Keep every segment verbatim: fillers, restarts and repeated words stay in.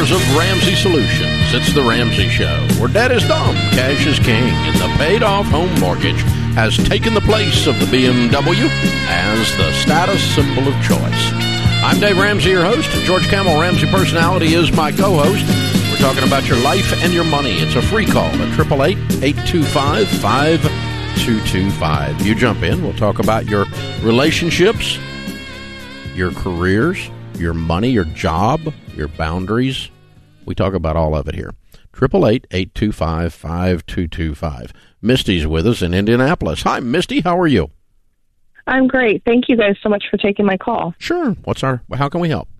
makers of Ramsey Solutions. It's the Ramsey Show, where debt is dumb, cash is king, and the paid-off home mortgage has taken the place of the B M W as the status symbol of choice. I'm Dave Ramsey, your host. George Camel, Ramsey Personality, is my co-host. We're talking about your life and your money. It's a free call at eight eight eight, eight two five, five two two five. You jump in. We'll talk about your relationships, your careers, your money, your job, your boundaries. We talk about all of it here. eight eight eight, eight two five, five two two five. Misty's with us in Indianapolis. Hi, Misty. How are you? I'm great. Thank you guys so much for taking my call. Sure. What's our? How can we help?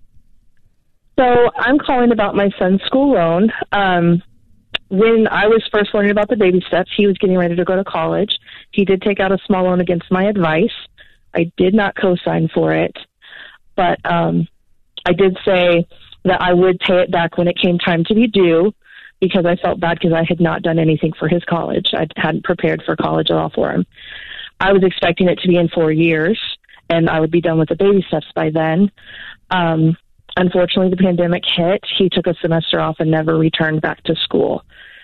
So I'm calling about my son's school loan. Um, when I was first learning about the baby steps, he was getting ready to go to college. He did take out a small loan against my advice. I did not co-sign for it, but um, I did say that I would pay it back when it came time to be due, because I felt bad because I had not done anything for his college. I hadn't prepared for college at all for him. I was expecting it to be in four years, and I would be done with the baby steps by then. Um, unfortunately, the pandemic hit. He took a semester off and never returned back to school.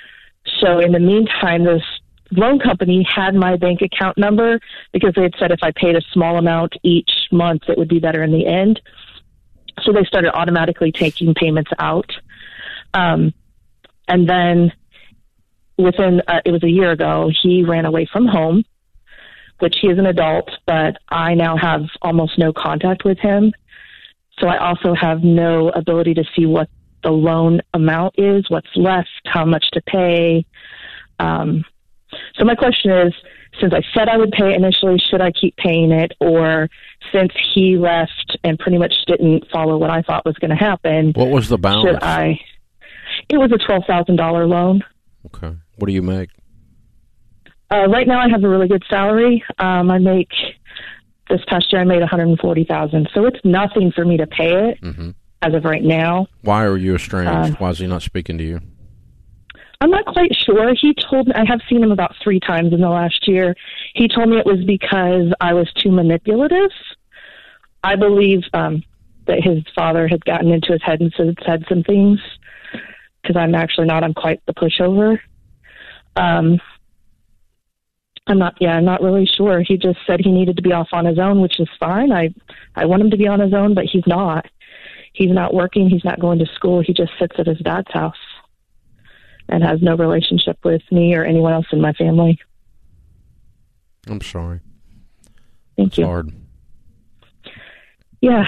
So in the meantime, this loan company had my bank account number because they had said if I paid a small amount each month, it would be better in the end. So they started automatically taking payments out. Um, And then within, uh, it was a year ago, he ran away from home, which he is an adult, but I now have almost no contact with him. So I also have no ability to see what the loan amount is, what's left, how much to pay. Um, so my question is, since I said I would pay it initially, should I keep paying it? Or since he left and pretty much didn't follow what I thought was going to happen, What was the balance? should I... It was a twelve thousand dollars loan. Okay. What do you make? Uh, right now I have a really good salary. Um, I make, this past year I made one hundred forty thousand dollars. So it's nothing for me to pay it Mm-hmm. as of right now. Why are you estranged? Uh, Why is he not speaking to you? I'm not quite sure. He told me, I have seen him about three times in the last year. He told me it was because I was too manipulative. I believe um, that his father had gotten into his head and said, said some things. Because I'm actually not. I'm quite the pushover. Um, I'm not. Yeah, I'm not really sure. He just said he needed to be off on his own, which is fine. I, I want him to be on his own, but he's not. He's not working. He's not going to school. He just sits at his dad's house and has no relationship with me or anyone else in my family. I'm sorry. Thank it's you. Hard. Yeah.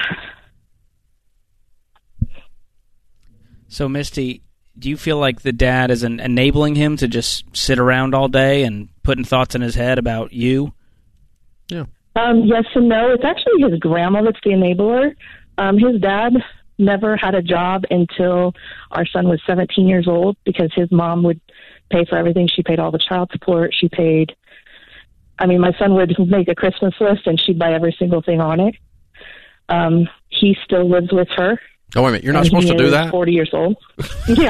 So, Misty, do you feel like the dad is en- enabling him to just sit around all day and putting thoughts in his head about you? Yeah. Um, yes and no. It's actually his grandma that's the enabler. Um, his dad never had a job until our son was seventeen years old because his mom would pay for everything. She paid all the child support. She paid, I mean, my son would make a Christmas list and she'd buy every single thing on it. Um, he still lives with her. Oh, wait a minute. You're not supposed to do that? forty years old. Yeah.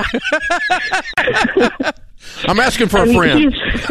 I'm asking for I a mean, friend.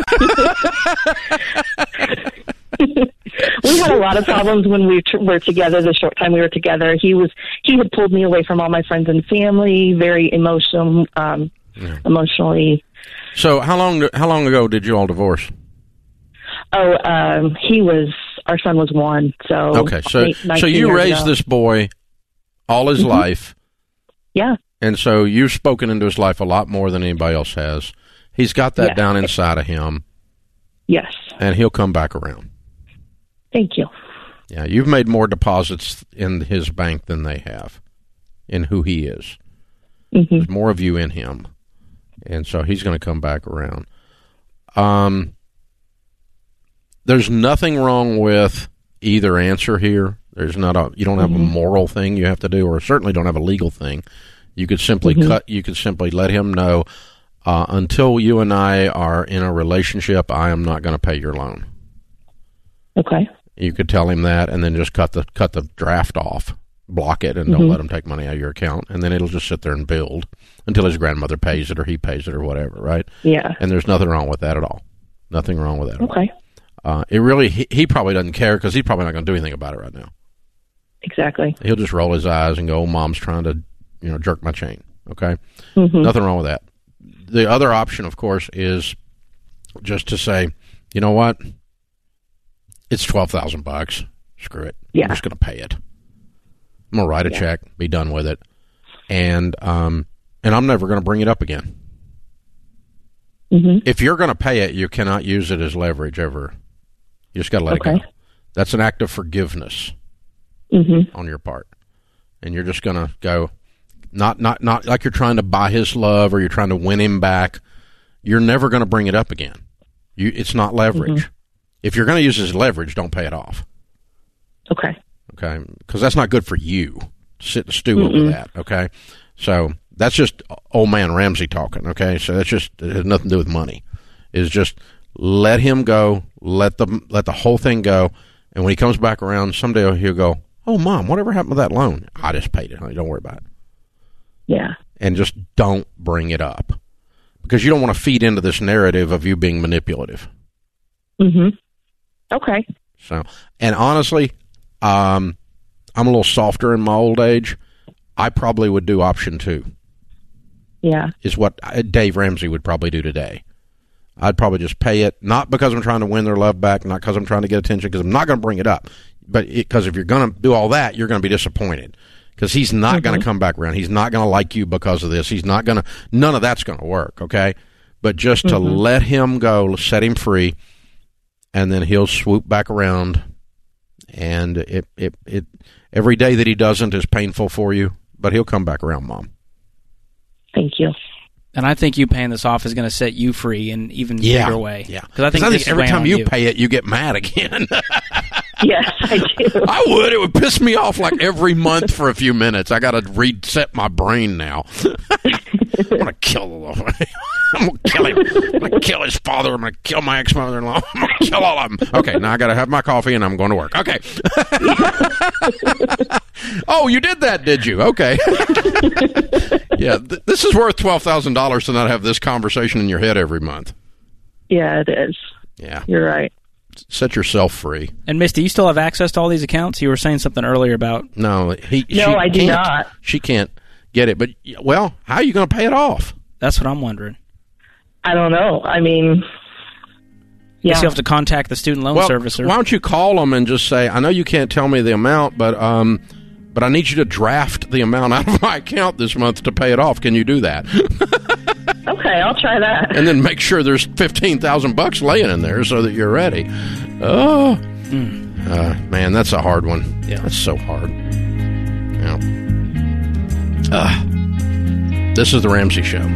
We had a lot of problems when we t- were together, the short time we were together. He was he had pulled me away from all my friends and family, very emotional, um, Yeah. emotionally. So how long how long ago did you all divorce? Oh, um, he was, our son was one. So Okay, so eight, so you years raised ago. this boy all his Mm-hmm. life. Yeah. And so you've spoken into his life a lot more than anybody else has. He's got that Yes. down inside of him, Yes. and he'll come back around. Thank you. Yeah, you've made more deposits in his bank than they have in who he is. Mm-hmm. There's more of you in him, and so he's going to come back around. Um, there's nothing wrong with either answer here. There's not a you don't have Mm-hmm. a moral thing you have to do, or certainly don't have a legal thing. You could simply Mm-hmm. cut. You could simply let him know uh, until you and I are in a relationship, I am not going to pay your loan. Okay. You could tell him that, and then just cut the cut the draft off, block it, and don't Mm-hmm. let him take money out of your account, and then it'll just sit there and build until his grandmother pays it or he pays it or whatever, right? Yeah. And there's nothing wrong with that at all. Nothing wrong with that. At all. Okay. Uh, it really he, he probably doesn't care because he's probably not going to do anything about it right now. Exactly. He'll just roll his eyes and go, "Oh, Mom's trying to, you know, jerk my chain." Okay? Mm-hmm. Nothing wrong with that. The other option, of course, is just to say, you know what? It's twelve thousand bucks. Screw it. Yeah. I'm just going to pay it. I'm going to write a yeah. check, be done with it. And, um, and I'm never going to bring it up again. Mm-hmm. If you're going to pay it, you cannot use it as leverage ever. You just got to let okay. it go. That's an act of forgiveness mm-hmm. on your part. And you're just going to go, not, not, not like you're trying to buy his love or you're trying to win him back. You're never going to bring it up again. You, it's not leverage. Mm-hmm. If you're going to use it as leverage, don't pay it off. Okay. Okay? Because that's not good for you. Sit and stew Mm-mm. over that. Okay? So that's just old man Ramsey talking. Okay? So that's just, it has nothing to do with money. It's just let him go. Let the, let the whole thing go. And when he comes back around, someday he'll go, oh, Mom, whatever happened to that loan? I just paid it, honey. Don't worry about it. Yeah. And just don't bring it up. Because you don't want to feed into this narrative of you being manipulative. Mm-hmm. Okay. So, and honestly, um, I'm a little softer in my old age. I probably would do option two. Yeah. Is what Dave Ramsey would probably do today. I'd probably just pay it, not because I'm trying to win their love back, not because I'm trying to get attention, because I'm not going to bring it up. But because if you're going to do all that, you're going to be disappointed. Because he's not mm-hmm. going to come back around. He's not going to like you because of this. He's not going to, none of that's going to work, okay? But just mm-hmm. to let him go, set him free, and then he'll swoop back around. And it, it, it, every day that he doesn't is painful for you, but he'll come back around, Mom. Thank you. And I think you paying this off is going to set you free in even yeah. bigger way. Yeah, because I think, I think every time you, you pay it, you get mad again. Yes, I do. I would. It would piss me off like every month for a few minutes. I got to reset my brain now. I'm going to kill the I'm going to kill him. I'm going to kill his father. I'm going to kill my ex-mother-in-law. I'm going to kill all of them. Okay, now I got to have my coffee and I'm going to work. Okay. Oh, you did that, did you? Okay. Yeah, th- this is worth twelve thousand dollars to not have this conversation in your head every month. Yeah, it is. Yeah. You're right. Set yourself free. And Misty, you still have access to all these accounts? You were saying something earlier about... No, he. No, she I do can't. not. She can't get it. But, well, how are you going to pay it off? That's what I'm wondering. I don't know. I mean... Yeah. Yeah. You have to contact the student loan well, servicer. Why don't you call them and just say, I know you can't tell me the amount, but um, but I need you to draft the amount out of my account this month to pay it off. Can you do that? Okay, I'll try that. And then make sure there's fifteen thousand bucks laying in there so that you're ready. Oh, mm. uh, man, that's a hard one. Yeah. That's so hard. Yeah. Uh, this is The Ramsey Show.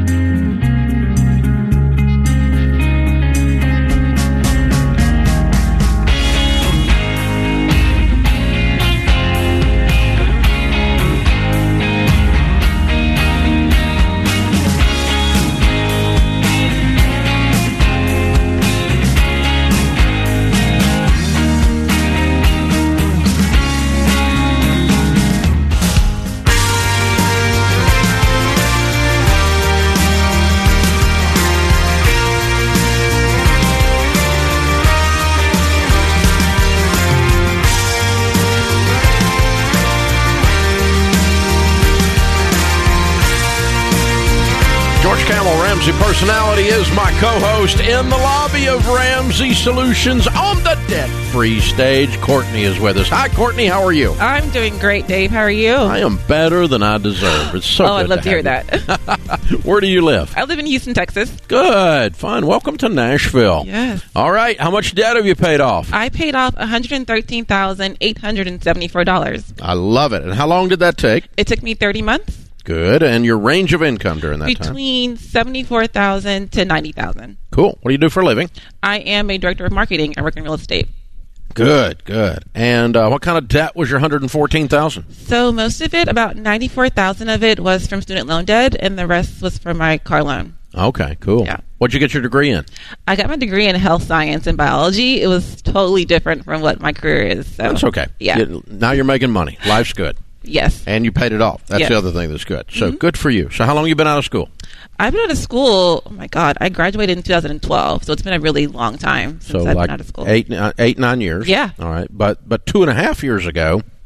Ramsey Personality is my co-host in the lobby of Ramsey Solutions on the debt-free stage. Courtney is with us. Hi, Courtney. How are you? I'm doing great, Dave. How are you? I am better than I deserve. It's so oh, good I'd love to, to hear you. that. Where do you live? I live in Houston, Texas. Good. Fine. Welcome to Nashville. Yes. All right. How much debt have you paid off? I paid off one hundred thirteen thousand eight hundred seventy-four dollars. I love it. And how long did that take? It took me thirty months. Good. And your range of income during that Between time? Between seventy-four thousand dollars to ninety thousand dollars. Cool. What do you do for a living? I am a director of marketing. I work in real estate. Good, good. And uh, what kind of debt was your one hundred fourteen thousand dollars? So most of it, about ninety-four thousand dollars of it was from student loan debt, and the rest was from my car loan. Okay, cool. Yeah. What'd you get your degree in? I got my degree in health science and biology. It was totally different from what my career is. So that's okay. Yeah. You, now you're making money. Life's good. Yes. And you paid it off. That's yes. the other thing that's good. So mm-hmm. good for you. So how long have you been out of school? I've been out of school, oh my God, I graduated in two thousand twelve, so it's been a really long time since so I've like been out of school. Eight, uh, eight, nine years. Yeah. All right. But but two and a half years ago,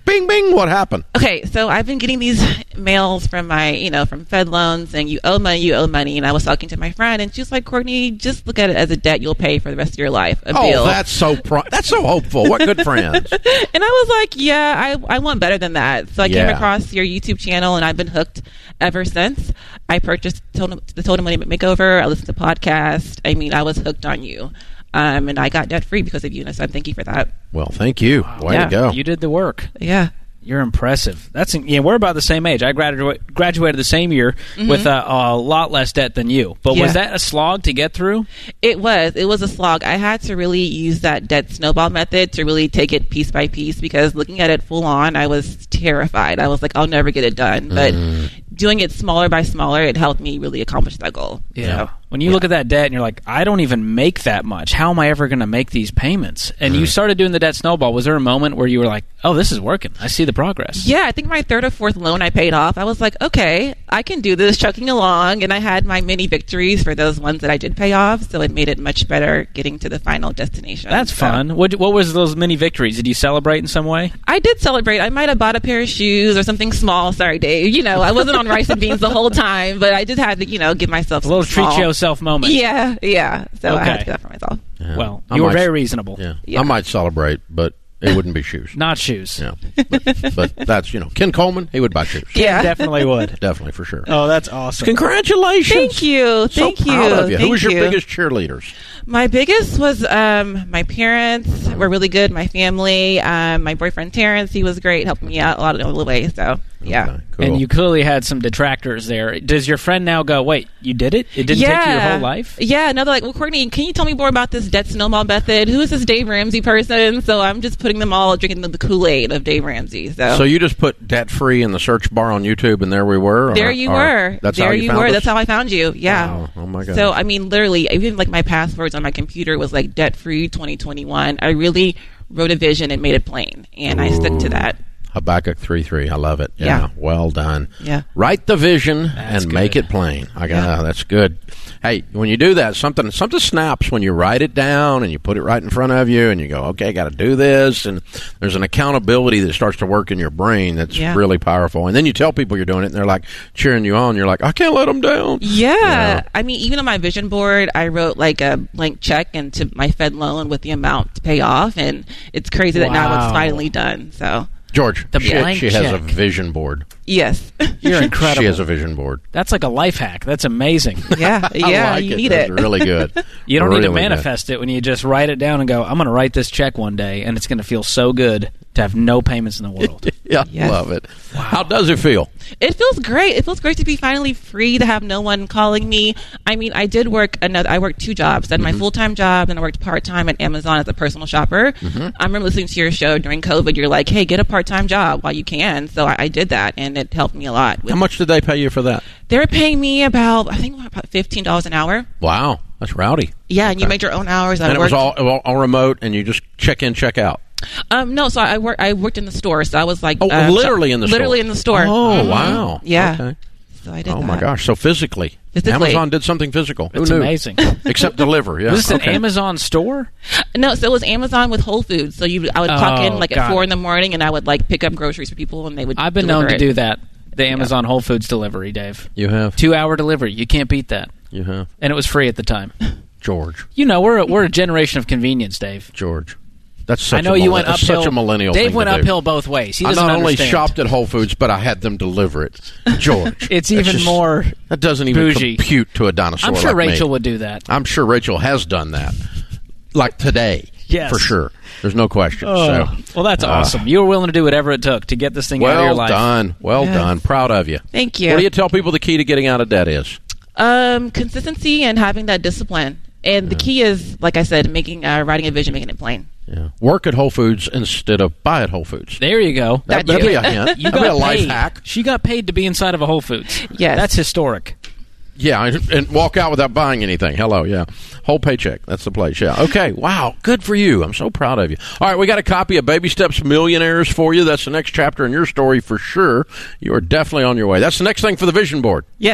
Bing, bing. What happened? Okay, so I've been getting these mails from my, you know, from Fed loans, and you owe money, you owe money. And I was talking to my friend, and she was like, Courtney, just look at it as a debt you'll pay for the rest of your life. A Oh, bill. that's so pro- that's so hopeful. What good friends. And I was like, yeah, I, I want better than that. So I Yeah. came across your YouTube channel, and I've been hooked ever since. I purchased Total, the Total Money Makeover. I listened to podcasts. I mean, I was hooked on you. Um, and I got debt free because of you, and so thank you for that. Well, thank you. Way Yeah. to go. You did the work. Yeah. You're impressive. That's yeah. We're about the same age. I graduated graduated the same year Mm-hmm. with a, a lot less debt than you. But Yeah. was that a slog to get through? It was. It was a slog. I had to really use that debt snowball method to really take it piece by piece, because looking at it full on, I was terrified. I was like, I'll never get it done. But doing it smaller by smaller, it helped me really accomplish that goal. Yeah. When you look at that debt and you're like, I don't even make that much. How am I ever going to make these payments? And you started doing the debt snowball. Was there a moment where you were like, oh, this is working. I see the progress. Yeah, I think my third or fourth loan I paid off, I was like, okay, I can do this, chugging along. And I had my mini victories for those ones that I did pay off. So it made it much better getting to the final destination. That's So fun. What, what was those mini victories? Did you celebrate in some way? I did celebrate. I might have bought a pair of shoes or something small. Sorry, Dave. You know, I wasn't on rice and beans the whole time, but I just had to, you know, give myself A little some small- treat yourself moment. Yeah, yeah. So I had Okay. to do that for myself. Yeah. Well, I you were might- very reasonable. Yeah. Yeah. I might celebrate, but it wouldn't be shoes. Not shoes. Yeah. But, but that's, you know, Ken Coleman, he would buy shoes. Yeah. Definitely would. Definitely, for sure. Oh, that's awesome. Congratulations. Thank you. So Thank you. proud of you. Who Thank was your you. biggest cheerleaders? My biggest was um, my parents were really good. My family, um, my boyfriend Terrence, he was great, helping me out a lot of the way. So yeah. Okay, cool. And you clearly had some detractors there. Does your friend now go, wait, you did it? It didn't yeah. take you your whole life? Yeah, no, they're like, well, Courtney, can you tell me more about this debt snowball method? Who is this Dave Ramsey person? So I'm just putting them all drinking the, the Kool-Aid of Dave Ramsey. So, So you just put debt free in the search bar on YouTube, and there we were. there or- you or were. That's there how you, you found were. us? That's how I found you. Yeah. Wow. Oh my god. So I mean, literally, even like my passwords on my computer was like debt free twenty twenty-one. I really wrote a vision and made it plain, and I stuck to that. Habakkuk three three. I love it. Yeah. Yeah. Well done. Yeah. Write the vision That's and make good. it plain. I got. Yeah. oh, that's good. Hey, when you do that, something something snaps when you write it down and you put it right in front of you, and you go, okay, got to do this, and there's an accountability that starts to work in your brain that's Yeah. really powerful. And then you tell people you're doing it, and they're like cheering you on. You're like, I can't let them down. Yeah. Yeah. I mean, even on my vision board, I wrote like a blank check into my Fed loan with the amount to pay off, and it's crazy that now Wow. it's finally done. So George, The she, blank she has a check. vision board. yes. You're She incredible. has a vision board. That's like a life hack. That's amazing. yeah. Yeah. I like you it. need That's it. really good. You don't need Really to good. manifest it when you just write it down and go, I'm going to write this check one day, and it's going to feel so good to have no payments in the world. Yeah, Yes. love it. How does it feel? It feels great. It feels great to be finally free, to have no one calling me. I mean, I did work another. I worked two jobs. Then my full time job, then I worked part time at Amazon as a personal shopper. I remember listening to your show during COVID. You're like, "Hey, get a part time job while you can." So I, I did that, and it helped me a lot. With, How much did they pay you for that? They were paying me about, I think, about fifteen dollars an hour. Wow, that's rowdy. Yeah, and you made your own hours. I And it was worked- all, all all remote, and you just check in, check out. Um, no, so I worked. I worked in the store. So I was like, Oh, uh, literally in the store. literally in the store. Oh, Mhm. wow. Yeah. Okay. So I did. Oh my that. gosh! So physically, Physically. Amazon did something physical. Who It's knew? amazing. Except deliver. Yeah. Was this okay. an Amazon store? No, so it was Amazon with Whole Foods. So you, I would clock Oh, in like at got four it. in the morning, and I would like pick up groceries for people, and they would. I've been deliver known to it. do that. The Amazon Whole Foods delivery, Dave. You have. Two hour delivery. You can't beat that. You have. And it was free at the time. George. You know, we're a, we're a generation of convenience, Dave. George. That's such I know a you millen- went that's uphill. such a millennial Dave thing went to do. uphill both ways. He I doesn't not only understand. shopped at Whole Foods, but I had them deliver it. George. It's That's even just- more That doesn't even bougie. compute to a dinosaur. I'm sure like me. Rachel would do that. I'm sure Rachel has done that, like today. Yes. for sure. There's no question. Oh, so, well, that's uh, awesome. You were willing to do whatever it took to get this thing out of your well life. done. Well Yeah. done. Proud of you. Thank you. What do you tell people the key to getting out of debt is? Um, consistency and having that discipline. And the key is, like I said, making uh, writing a vision, making it plain. Yeah. Work at Whole Foods instead of buy at Whole Foods. There you go. That, That that'd you- be a hint. You That'd be a got life paid. hack. She got paid to be inside of a Whole Foods. Yes. That's historic. Yeah, and, and walk out without buying anything. Hello, yeah. Whole paycheck. That's the place, yeah. Okay, wow. Good for you. I'm so proud of you. All right, we got a copy of Baby Steps Millionaires for you. That's the next chapter in your story for sure. You are definitely on your way. That's the next thing for the vision board. Yes.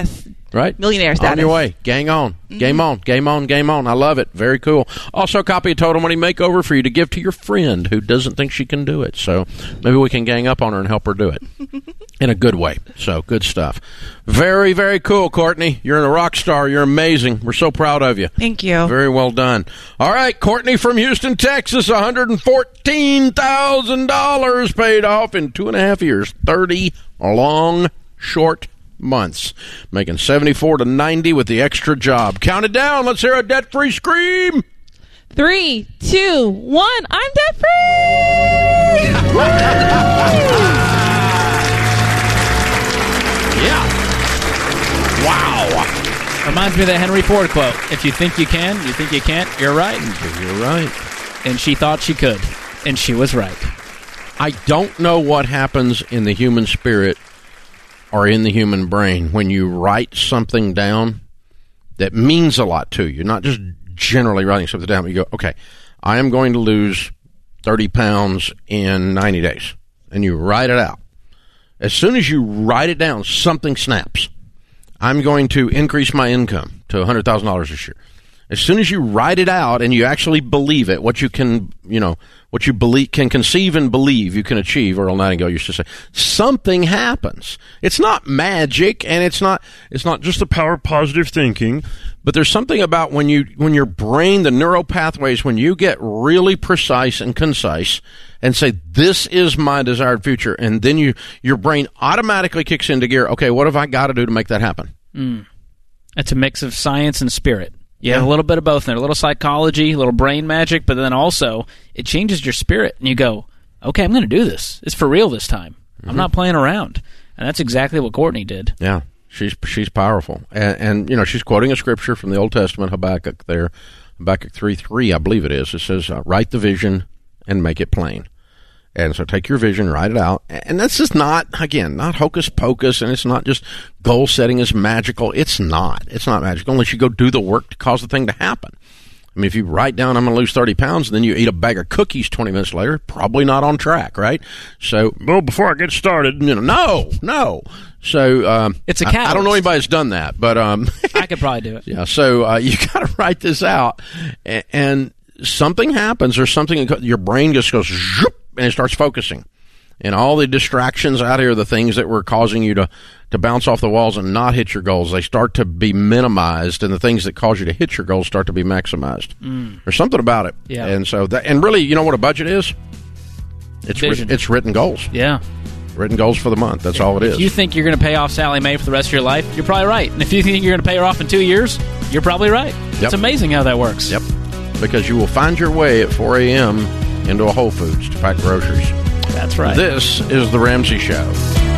Right? Millionaire status. On your way. Gang on. Mm-hmm. Game on. Game on. Game on. I love it. Very cool. Also, a copy of Total Money Makeover for you to give to your friend who doesn't think she can do it. So maybe we can gang up on her and help her do it in a good way. So good stuff. Very, very cool, Courtney. You're a rock star. You're amazing. We're so proud of you. Thank you. Very well done. All right, Courtney from Houston, Texas, one hundred fourteen thousand dollars paid off in two and a half years. thirty long, short months, making seventy-four to ninety with the extra job. Count it down. Let's hear a debt-free scream. Three, two, one. I'm debt-free. Yeah. Wow. Reminds me of that Henry Ford quote. If you think you can, you think you can't, you're right. You're right. And she thought she could, and she was right. I don't know what happens in the human spirit or in the human brain when you write something down that means a lot to you, not just generally writing something down, but you go, okay, I am going to lose thirty pounds in ninety days, and you write it out. As soon as you write it down, something snaps. I'm going to increase my income to one hundred thousand dollars this year. As soon as you write it out and you actually believe it, what you can, you know, what you believe, can conceive and believe you can achieve, Earl Nightingale used to say, something happens. It's not magic, and it's not, it's not just the power of positive thinking, but there's something about when you, when your brain, the neural pathways, when you get really precise and concise and say, this is my desired future, and then you, your brain automatically kicks into gear. Okay, what have I got to do to make that happen? Mm. It's a mix of science and spirit. You Yeah. have a little bit of both in there, a little psychology, a little brain magic, but then also it changes your spirit, and you go, okay, I'm going to do this. It's for real this time. Mm-hmm. I'm not playing around. And that's exactly what Courtney did. Yeah, she's she's powerful. And, and, you know, she's quoting a scripture from the Old Testament, Habakkuk there, Habakkuk three three, I believe it is. It says, uh, write the vision and make it plain. And so take your vision, write it out. And this is not, again, not hocus pocus, and it's not just goal setting is magical. It's not. It's not magical unless you go do the work to cause the thing to happen. I mean, if you write down, I'm going to lose thirty pounds, and then you eat a bag of cookies twenty minutes later, probably not on track, right? So, well, before I get started, you know, no, no. So, um, It's a I, catalyst. I don't know anybody that's done that, but, um, I could probably do it. yeah, so uh, you got to write this out, and, and something happens, or something, your brain just goes, zoop, and it starts focusing. And all the distractions out here, the things that were causing you to, to bounce off the walls and not hit your goals, they start to be minimized, and the things that cause you to hit your goals start to be maximized. Mm. There's something about it. Yeah. And so that, and really, you know what a budget is? It's Vision. writ- it's written goals. Yeah. Written goals for the month. That's all it is. If you think you're going to pay off Sally Mae for the rest of your life, you're probably right. And if you think you're going to pay her off in two years, you're probably right. Yep. It's amazing how that works. Yep. Because you will find your way at four a.m. into a Whole Foods to pack groceries. That's right. This is The Ramsey Show.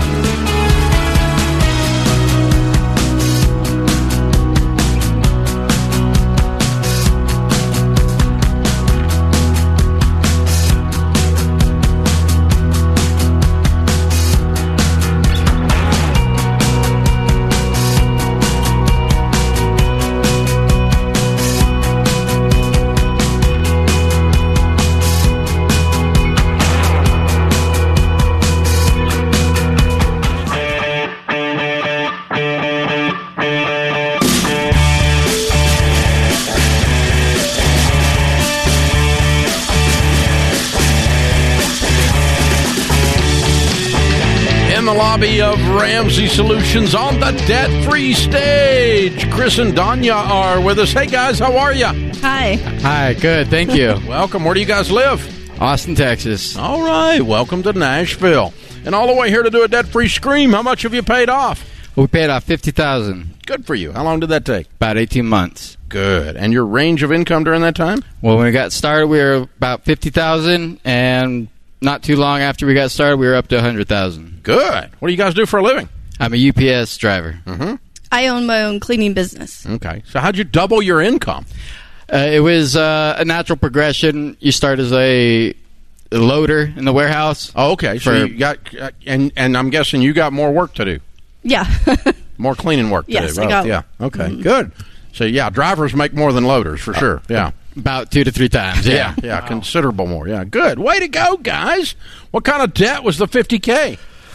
Lobby of Ramsey Solutions on the debt-free stage. Chris and Danya are with us. Hey, guys, how are you? Hi. Hi, good, thank you. Welcome. Where do you guys live? Austin, Texas. All right. Welcome to Nashville. And all the way here to do a debt-free scream. How much have you paid off? We paid off fifty thousand dollars. Good for you. How long did that take? About eighteen months. Good. And your range of income during that time? Well, when we got started, we were about fifty thousand dollars, and not too long after we got started, we were up to one hundred thousand dollars. Good. What do you guys do for a living? I'm a U P S driver. Mm-hmm. I own my own cleaning business. Okay. So how'd you double your income? Uh, it was uh, a natural progression. You start as a loader in the warehouse. Oh, okay. So For- you got, uh, and and I'm guessing you got more work to do, Yeah. more cleaning work to Yes, do. I Right? got- Yeah. Okay. Good. So yeah, drivers make more than loaders for sure. Yeah. About two to three times, yeah. Yeah. Yeah. Considerable more. Yeah. Good. Way to go, guys. What kind of debt was the fifty K?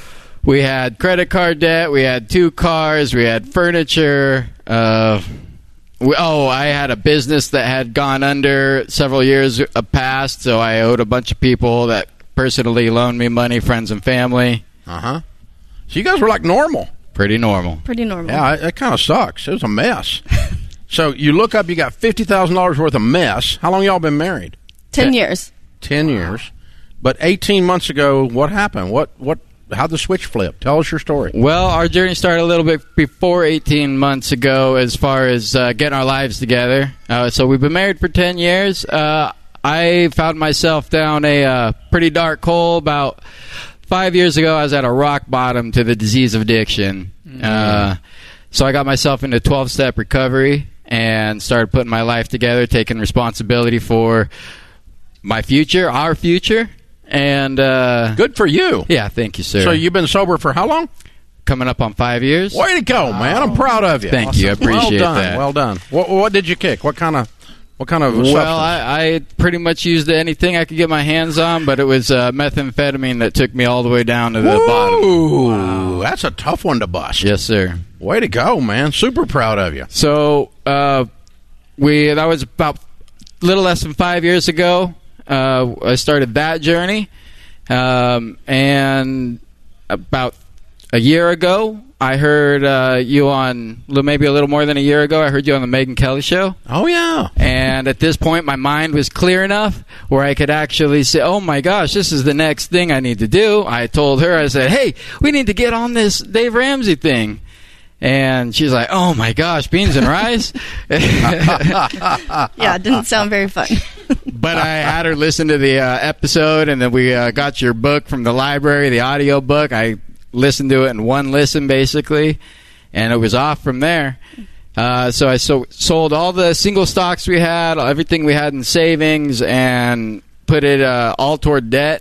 we had credit card debt. We had two cars. We had furniture. Uh, we, oh, I had a business that had gone under several years past, so I owed a bunch of people that personally loaned me money, friends and family. Uh-huh. So you guys were like normal. Pretty normal. Pretty normal. Yeah, it, it kind of sucks. It was a mess. So you look up, you got fifty thousand dollars worth of mess. How long y'all been married? Ten years. Ten years. But eighteen months ago, what happened? What, what, how'd the switch flip? Tell us your story. Well, our journey started a little bit before eighteen months ago as far as uh, getting our lives together. Uh, so we've been married for ten years. Uh, I found myself down a uh, pretty dark hole about five years ago. I was at a rock bottom to the disease of addiction. Mm-hmm. Uh, so I got myself into twelve-step recovery and started putting my life together, taking responsibility for my future, our future. And uh, good for you. Yeah, thank you, sir. So you've been sober for how long? Coming up on five years. Way to go, man! I'm proud of you. Thank awesome. you. I appreciate well done, that. Well done. What, what did you kick? What kind of what kind of Well, substance? I, I pretty much used anything I could get my hands on, but it was uh, methamphetamine that took me all the way down to the Woo! bottom. Wow. That's a tough one to bust. Yes, sir. Way to go, man! Super proud of you. So uh, we that was about a little less than five years ago. Uh, I started that journey, um, and about a year ago, I heard uh, you on maybe a little more than a year ago. I heard you on the Megyn Kelly show. Oh yeah. And at this point, my mind was clear enough where I could actually say, "Oh my gosh, this is the next thing I need to do." I told her, I said, "Hey, we need to get on this Dave Ramsey thing." And she's like, "Oh my gosh, beans and rice." Yeah, it didn't sound very fun. But I had her listen to the uh, episode, and then we uh, got your book from the library, the audio book. I listened to it in one listen, basically, and it was off from there. Uh, so I so- sold all the single stocks we had, everything we had in savings, and put it uh, all toward debt.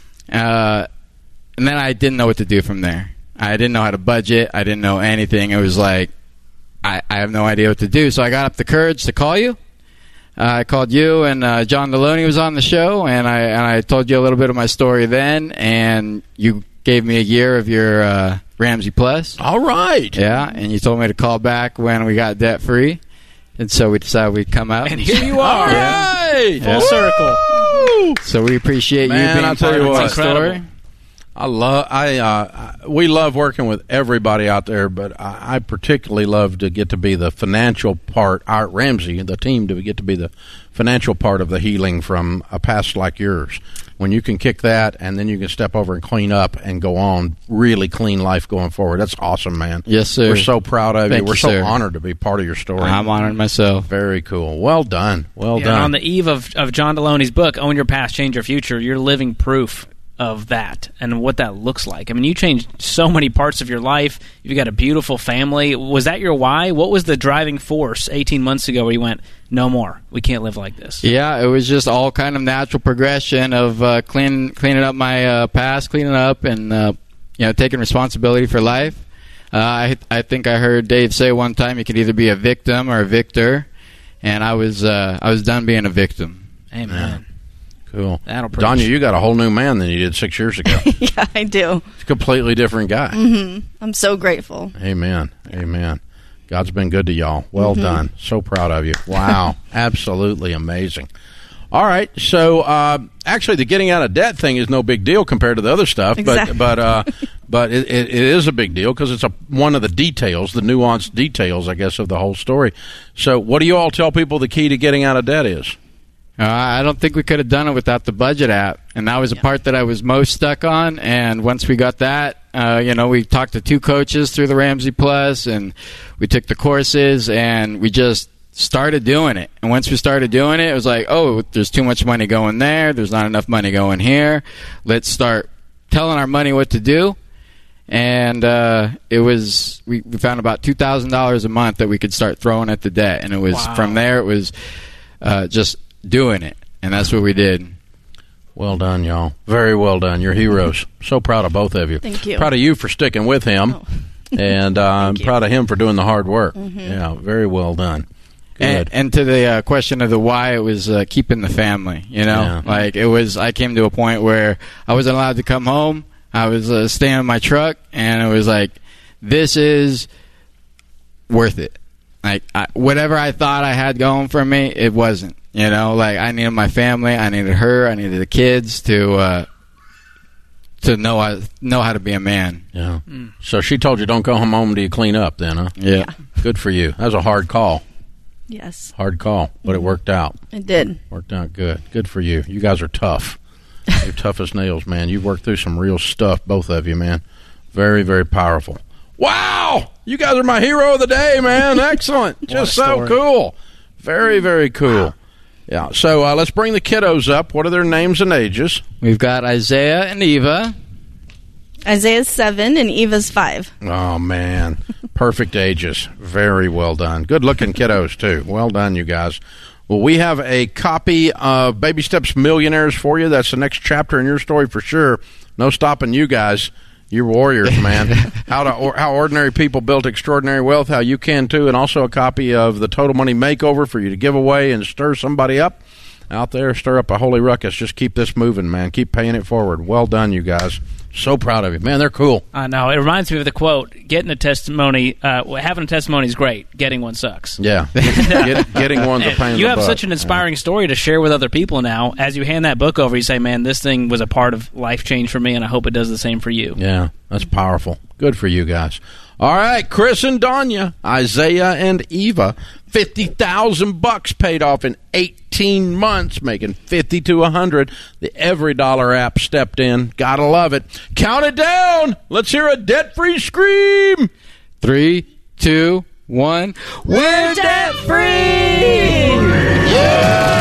Uh, and then I didn't know what to do from there. I didn't know how to budget. I didn't know anything. It was like, I, I have no idea what to do. So I got up the courage to call you. Uh, I called you, and uh, John Deloney was on the show, and I and I told you a little bit of my story then, and you gave me a year of your uh, Ramsey Plus. All right. Yeah, and you told me to call back when we got debt free, and so we decided we'd come out. And here you are. All right. Full circle. Woo! So we appreciate Man, you being I'll tell part you of my what. story. I love. I uh, we love working with everybody out there, but I, I particularly love to get to be the financial part. Our Ramsey, the team, to get to be the financial part of the healing from a past like yours. When you can kick that, and then you can step over and clean up and go on really clean life going forward. That's awesome, man. Yes, sir. We're so proud of Thank you. We're you, so sir. honored to be part of your story. I'm honored myself. Very cool. Well done. Well Yeah, done. and on the eve of, of John Deloney's book, Own Your Past, Change Your Future, you're living proof of that and what that looks like. I mean, you changed so many parts of your life. You've got a beautiful family. Was that your why? What was the driving force eighteen months ago where you went, no more, we can't live like this? Yeah, it was just all kind of natural progression of uh, clean, cleaning up my uh, past, cleaning up, and uh, you know, taking responsibility for life. Uh, I I think I heard Dave say one time you could either be a victim or a victor, and I was uh, I was done being a victim. Amen. Cool. That'll preach. Danya, you got a whole new man than you did six years ago. Yeah, I do. It's a completely different guy. hmm I'm so grateful. Amen. Amen. God's been good to y'all. Well mm-hmm. done. So proud of you. Wow. Absolutely amazing. All right. So, uh, actually, the getting out of debt thing is no big deal compared to the other stuff. Exactly. But, but, uh, but it, it, it is a big deal because it's a, one of the details, the nuanced details, I guess, of the whole story. So, what do you all tell people the key to getting out of debt is? Uh, I don't think we could have done it without the budget app, and that was the Yeah. part that I was most stuck on. And once we got that, uh, you know, we talked to two coaches through the Ramsey Plus, and we took the courses, and we just started doing it. And once we started doing it, it was like, oh, there's too much money going there. There's not enough money going here. Let's start telling our money what to do. And uh, it was we, we found about two thousand dollars a month that we could start throwing at the debt, and it was Wow. from there. It was uh, just doing it, and that's what we did. Well done, y'all. Very well done. You're heroes. So proud of both of you. Thank you. Proud of you for sticking with him, Oh. and uh, I'm you. proud of him for doing the hard work. Mm-hmm. Yeah, very well done. Good. And, and to the uh, question of the why, it was uh, keeping the family. You know, Yeah. like it was. I came to a point where I wasn't allowed to come home. I was uh, staying in my truck, and it was like, this is worth it. Like, I, whatever I thought I had going for me, it wasn't. You know, like, I needed my family, I needed her, I needed the kids to uh, to know how, know how to be a man. Yeah. Mm. So she told you, don't go home till you clean up then, huh? Yeah. Yeah. Good for you. That was a hard call. Yes. Hard call, but it worked out. It did. Worked out good. Good for you. You guys are tough. You're tough as nails, man. You've worked through some real stuff, both of you, man. Very, very powerful. Wow! You guys are my hero of the day, man. Excellent. Just so cool. Very, very cool. Yeah, so uh, let's bring the kiddos up. What are their names and ages? We've got Isaiah and Eva. Isaiah's seven and Eva's five. Oh, man. Perfect ages. Very well done. Good-looking kiddos, too. Well done, you guys. Well, we have a copy of Baby Steps Millionaires for you. That's the next chapter in your story for sure. No stopping you guys. You're warriors, man. how to or, how ordinary people built extraordinary wealth, how you can too, and also a copy of the Total Money Makeover for you to give away and stir somebody up out there, stir up a holy ruckus. Just keep this moving, man. Keep paying it forward. Well done, you guys. So proud of you. Man, they're cool. I know. It reminds me of the quote, getting a testimony, uh, having a testimony is great. Getting one sucks. Yeah. Get, getting one's a pain in You the have butt. such an inspiring yeah. story to share with other people now. As you hand that book over, you say, man, this thing was a part of life change for me, and I hope it does the same for you. Yeah, that's powerful. Good for you guys. All right, Chris and Danya, Isaiah and Eva, fifty thousand bucks paid off in eighteen months, making fifty to a hundred. The Every Dollar app stepped in. Gotta love it. Count it down. Let's hear a debt-free scream. Three, two, one. We're debt-free! Yeah!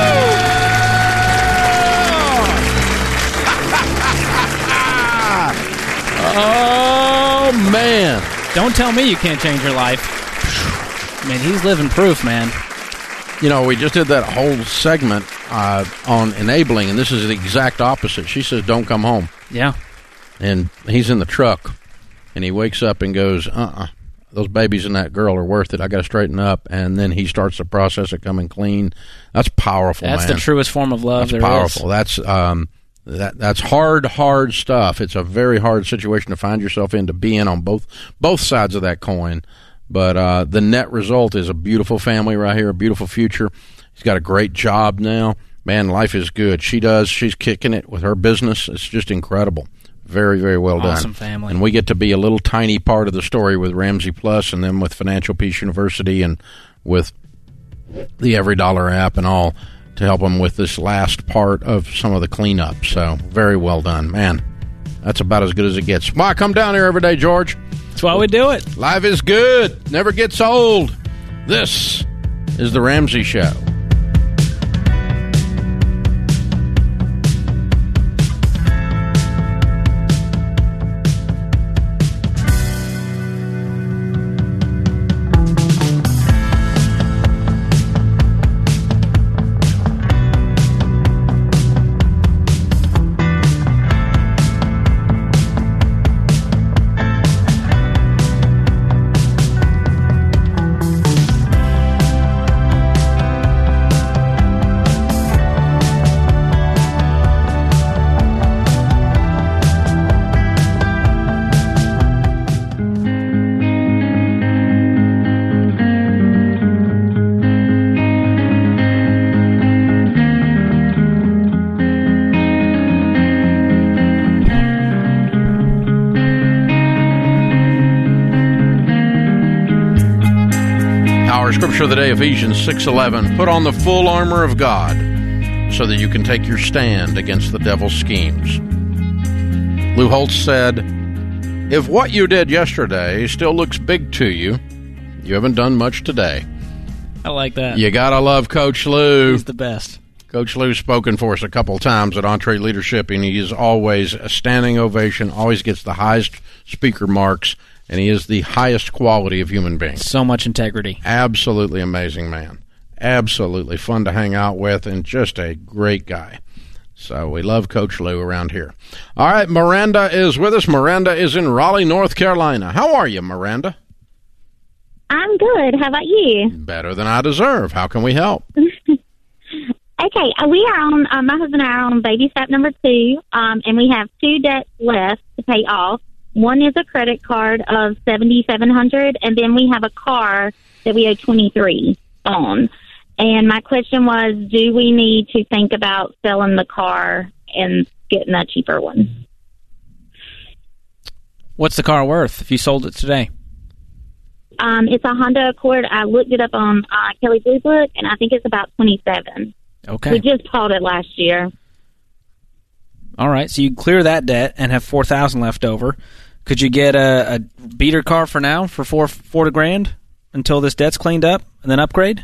Oh, man. Don't tell me you can't change your life. I mean, he's living proof, man. You know, we just did that whole segment uh, on enabling, and this is the exact opposite. She says, don't come home. Yeah. And he's in the truck, and he wakes up and goes, uh-uh, those babies and that girl are worth it. I got to straighten up. And then he starts the process of coming clean. That's powerful, That's man. the truest form of love That's there powerful. is. That's um, that that's hard, hard stuff. It's a very hard situation to find yourself in, to be in on both both sides of that coin. But uh, the net result is a beautiful family right here, a beautiful future. He's got a great job now. Man, life is good. She does. She's kicking it with her business. It's just incredible. Very, very well done. Awesome family. And we get to be a little tiny part of the story with Ramsey Plus, and then with Financial Peace University, and with the Every Dollar app and all, to help them with this last part of some of the cleanup. So very well done. Man, that's about as good as it gets. Why, come down here every day, George. That's why we do it. Life is good. Never gets old. This is The Ramsey Show. Scripture of the day, Ephesians six eleven. Put on the full armor of God so that you can take your stand against the devil's schemes. Lou Holtz said, if what you did yesterday still looks big to you, you haven't done much today. I like that. You gotta love Coach Lou. He's the best. Coach Lou's spoken for us a couple times at Entree Leadership, and he is always a standing ovation, always gets the highest speaker marks, and he is the highest quality of human being. So much integrity. Absolutely amazing man. Absolutely fun to hang out with, and just a great guy. So we love Coach Lou around here. All right, Miranda is with us. Miranda is in Raleigh, North Carolina. How are you, Miranda? I'm good. How about you? Better than I deserve. How can we help? Uh, Okay, uh, we are on, uh, my husband and I are on baby step number two, um, and we have two debts left to pay off. One is a credit card of seven thousand seven hundred dollars, and then we have a car that we owe twenty-three on. And my question was, do we need to think about selling the car and getting a cheaper one? What's the car worth if you sold it today? Um, it's a Honda Accord. I looked it up on uh, Kelly Blue Book, and I think it's about twenty-seven. Okay. We just bought it last year. All right, so you clear that debt and have four thousand left over. Could you get a, a beater car for now for four four grand until this debt's cleaned up and then upgrade?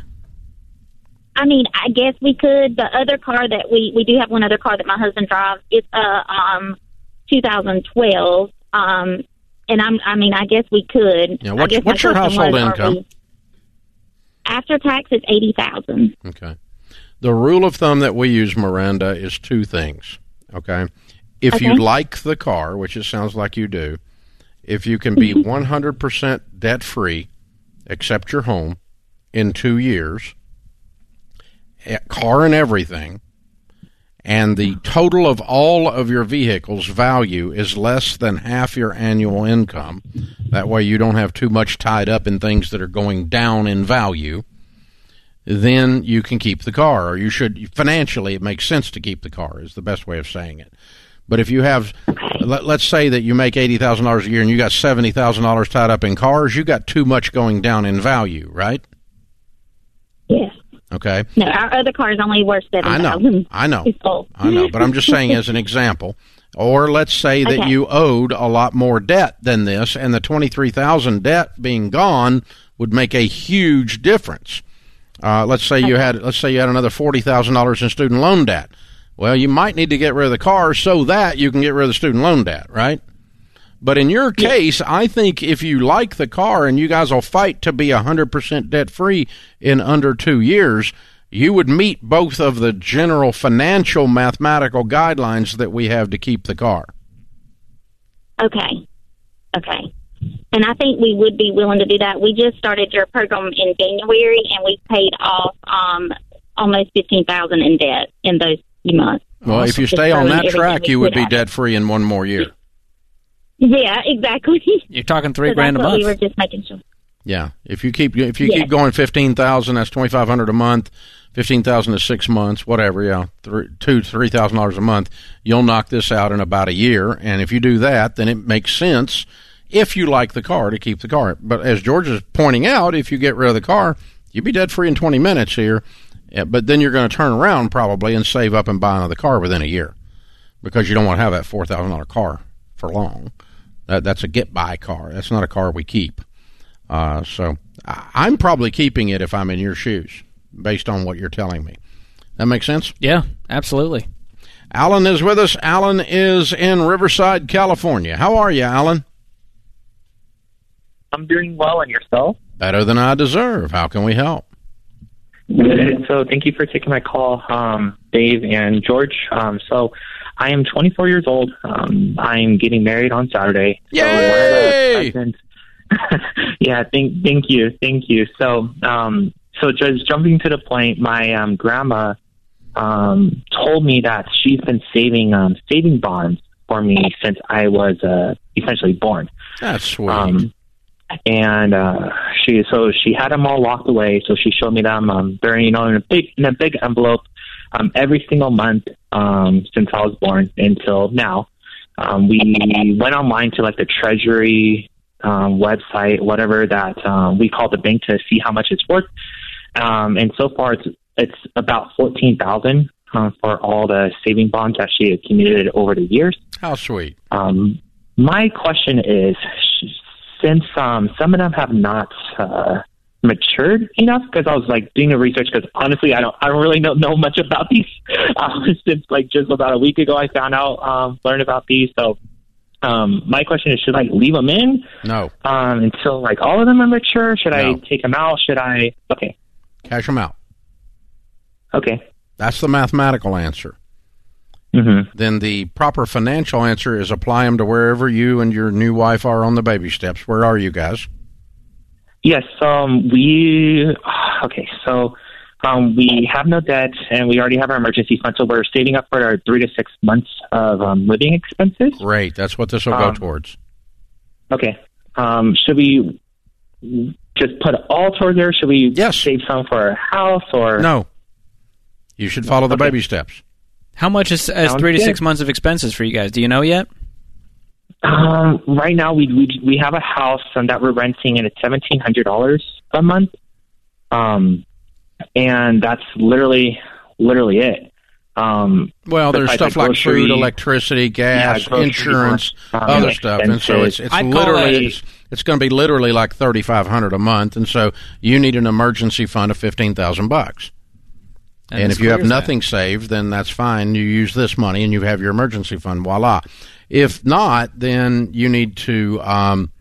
I mean, I guess we could. The other car that we we do have one other car that my husband drives. It's a um, two thousand twelve. Um, and I'm I mean, I guess we could. Yeah. What's, I guess what's your household was, income? We, after tax, it's eighty thousand. Okay. The rule of thumb that we use, Miranda, is two things. Okay. If okay. you like the car, which it sounds like you do, if you can be one hundred percent debt free, except your home, in two years, car and everything, and the total of all of your vehicle's value is less than half your annual income, that way you don't have too much tied up in things that are going down in value, then you can keep the car, or you should. Financially, it makes sense to keep the car, is the best way of saying it. But if you have, let, let's say that you make eighty thousand dollars a year and you got seventy thousand dollars tied up in cars, you got too much going down in value, right? Yes. Okay. No, our other car is only worth seven thousand. I know. I know. I know. But I'm just saying as an example. Or let's say that okay. you owed a lot more debt than this, and the twenty-three thousand dollars debt being gone would make a huge difference. Uh, let's say okay. you had let's say you had another forty thousand dollars in student loan debt. Well, you might need to get rid of the car so that you can get rid of the student loan debt, right? But in your case, yeah. I think if you like the car and you guys will fight to be one hundred percent debt-free in under two years, you would meet both of the general financial mathematical guidelines that we have to keep the car. Okay. Okay. And I think we would be willing to do that. We just started your program in January, and we paid off um, almost fifteen thousand dollars in debt in those few months. Well, awesome. If you stay on that track, you would be debt-free in one more year. Yeah, exactly. You're talking three so grand a month. We were just making sure. Yeah, if you keep if you yes. keep going fifteen thousand, that's twenty five hundred a month. Fifteen thousand to six months, whatever. Yeah, three, two three thousand dollars a month. You'll knock this out in about a year, and if you do that, then it makes sense. If you like the car, to keep the car. But as George is pointing out, if you get rid of the car, you'll be debt free in twenty minutes here. But then you're going to turn around probably and save up and buy another car within a year, because you don't want to have that four thousand dollar car for long. That, that's a get-by car. That's not a car we keep. Uh, so I'm probably keeping it if I'm in your shoes, based on what you're telling me. That makes sense? Yeah, absolutely. Alan is with us. Alan is in Riverside, California. How are you, Alan? I'm doing well, and yourself? Better than I deserve. How can we help? So thank you for taking my call, um, Dave and George. Um, so I am twenty-four years old. Um, I'm getting married on Saturday. Yay! So yeah, thank, thank you, thank you. So, um, so just jumping to the point, my um, grandma um, told me that she's been saving um, saving bonds for me since I was uh, essentially born. That's sweet. Um, and uh, she so she had them all locked away. So she showed me them. Um, they're you know in a big in a big envelope um, every single month um, since I was born until now. Um, we went online to like the Treasury um, website, whatever that um, we call the bank, to see how much it's worth. Um, and so far, it's it's about fourteen thousand uh, for all the saving bonds that she accumulated over the years. How sweet. Um, my question is, since um, some of them have not uh, matured enough, because I was like doing the research, because honestly, I don't, I don't really know, know much about these. Um, since like just about a week ago, I found out, um, learned about these. So, um, my question is, should I leave them in? No. Um, until like all of them are mature? Should no. I take them out? Should I? Okay. Cash them out. Okay. That's the mathematical answer. Mm-hmm. Then the proper financial answer is apply them to wherever you and your new wife are on the baby steps. Where are you guys? Yes, um, we, okay, so Um, we have no debt, and we already have our emergency fund, so we're saving up for our three to six months of um, living expenses. Great. That's what this will Um, go towards. Okay. Um, should we just put it all towards there? Should we Yes. save some for our house? Or No. You should follow the Okay. baby steps. How much is, is Sounds three to good. six months of expenses for you guys? Do you know yet? Um, right now, we we we have a house and that we're renting, and it's seventeen hundred dollars a month. Um, and that's literally literally it. Um, Well, there's besides stuff the like grocery- food, electricity, gas, Yeah, grocery, insurance, um, other stuff, and so it's expenses. it's I'd call literally it- it's, it's going to be literally like thirty five hundred a month, and so you need an emergency fund of fifteen thousand bucks. And, as if you have clear as that. nothing saved, then that's fine. You use this money and you have your emergency fund. Voila. If not, then you need to. Um,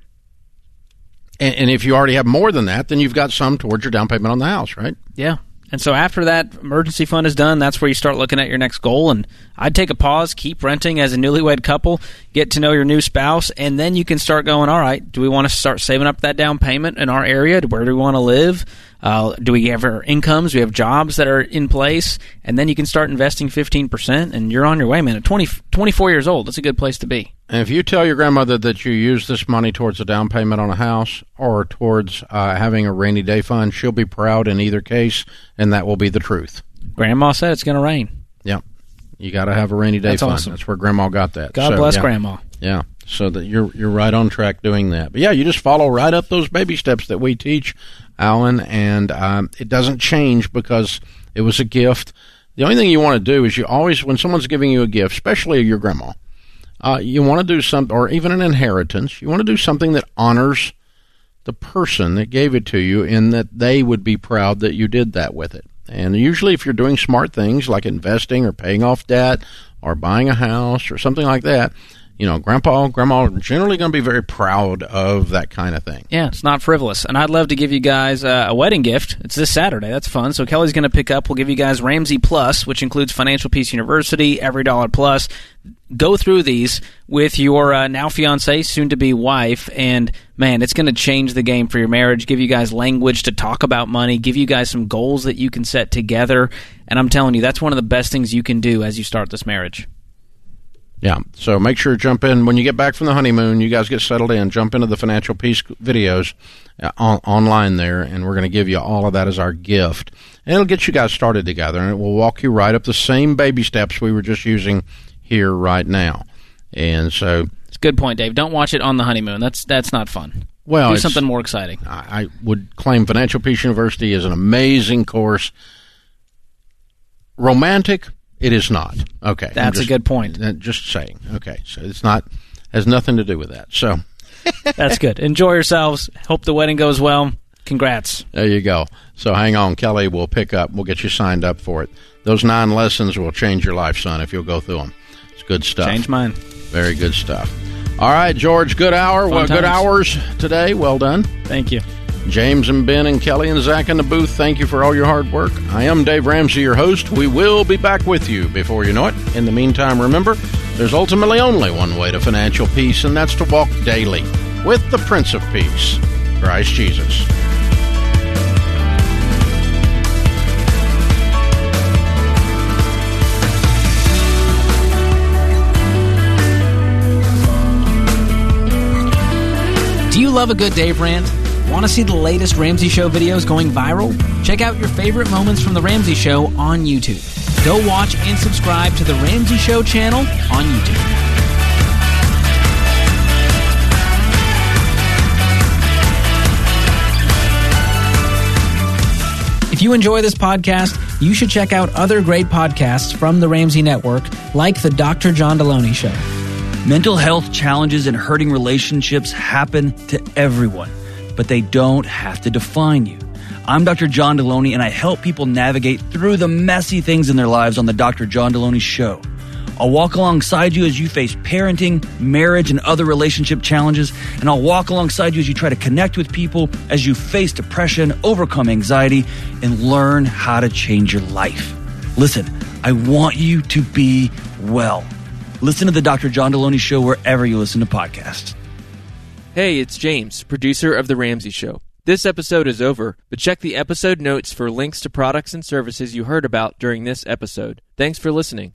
and, and if you already have more than that, then you've got some towards your down payment on the house, right? Yeah. And so after that emergency fund is done, that's where you start looking at your next goal. And I'd take a pause, keep renting as a newlywed couple, get to know your new spouse, and then you can start going, all right, do we want to start saving up that down payment in our area? Where do we want to live? Uh, do we have our incomes? Do we have jobs that are in place? And then you can start investing fifteen percent, and you're on your way, man. At twenty, twenty-four years old, that's a good place to be. And if you tell your grandmother that you use this money towards a down payment on a house or towards uh, having a rainy day fund, she'll be proud in either case, and that will be the truth. Grandma said it's going to rain. Yeah. You got to have a rainy day That's fund. awesome. That's where Grandma got that. God So, bless yeah. Grandma. Yeah, so that you're you're right on track doing that. But yeah, you just follow right up those baby steps that we teach, Alan, and um, it doesn't change because it was a gift. The only thing you want to do is you always, when someone's giving you a gift, especially your grandma, uh, you want to do something, or even an inheritance, you want to do something that honors the person that gave it to you, in that they would be proud that you did that with it. And usually if you're doing smart things like investing or paying off debt or buying a house or something like that, you know, Grandpa, Grandma are generally going to be very proud of that kind of thing. Yeah, it's not frivolous. And I'd love to give you guys uh, a wedding gift. It's this Saturday. That's fun. So Kelly's going to pick up. We'll give you guys Ramsey Plus, which includes Financial Peace University, Every Dollar Plus. Go through these with your uh, now fiancé, soon-to-be wife, and, man, it's going to change the game for your marriage, give you guys language to talk about money, give you guys some goals that you can set together. And I'm telling you, that's one of the best things you can do as you start this marriage. Yeah, so make sure to jump in. When you get back from the honeymoon, you guys get settled in, jump into the Financial Peace videos uh, on, online there, and we're going to give you all of that as our gift. And it'll get you guys started together, and it will walk you right up the same baby steps we were just using here right now. And so... It's a good point, Dave. Don't watch it on the honeymoon. That's that's not fun. Well, do it's- something more exciting. I, I would claim Financial Peace University is an amazing course. Romantic, it is not. Okay. I'm That's a just- good point. uh, Just saying. Okay. So it's not, has nothing to do with that. So That's good. Enjoy yourselves. Hope the wedding goes well. Congrats. there you go. So hang on. Kelly will pick up. We'll get you signed up for it. Those nine lessons will change your life, son, if you'll go through them. It's good stuff. Change mine. Very good stuff. All right, George, good hour. Fun Well, good times. hours today. Well done. Thank you. James and Ben and Kelly and Zach in the booth, thank you for all your hard work. I am Dave Ramsey, your host. We will be back with you before you know it. In the meantime, remember, there's ultimately only one way to financial peace, and that's to walk daily with the Prince of Peace, Christ Jesus. Do you love a good Dave rant? Want to see the latest Ramsey Show videos going viral? Check out your favorite moments from The Ramsey Show on YouTube. Go watch and subscribe to The Ramsey Show channel on YouTube. If you enjoy this podcast, you should check out other great podcasts from the Ramsey Network, like the Doctor John Deloney Show. Mental health challenges and hurting relationships happen to everyone, but they don't have to define you. I'm Doctor John Deloney, and I help people navigate through the messy things in their lives on the Doctor John Deloney Show. I'll walk alongside you as you face parenting, marriage, and other relationship challenges, and I'll walk alongside you as you try to connect with people, as you face depression, overcome anxiety, and learn how to change your life. Listen, I want you to be well. Listen to the Doctor John Deloney Show wherever you listen to podcasts. Hey, it's James, producer of The Ramsey Show. This episode is over, but check the episode notes for links to products and services you heard about during this episode. Thanks for listening.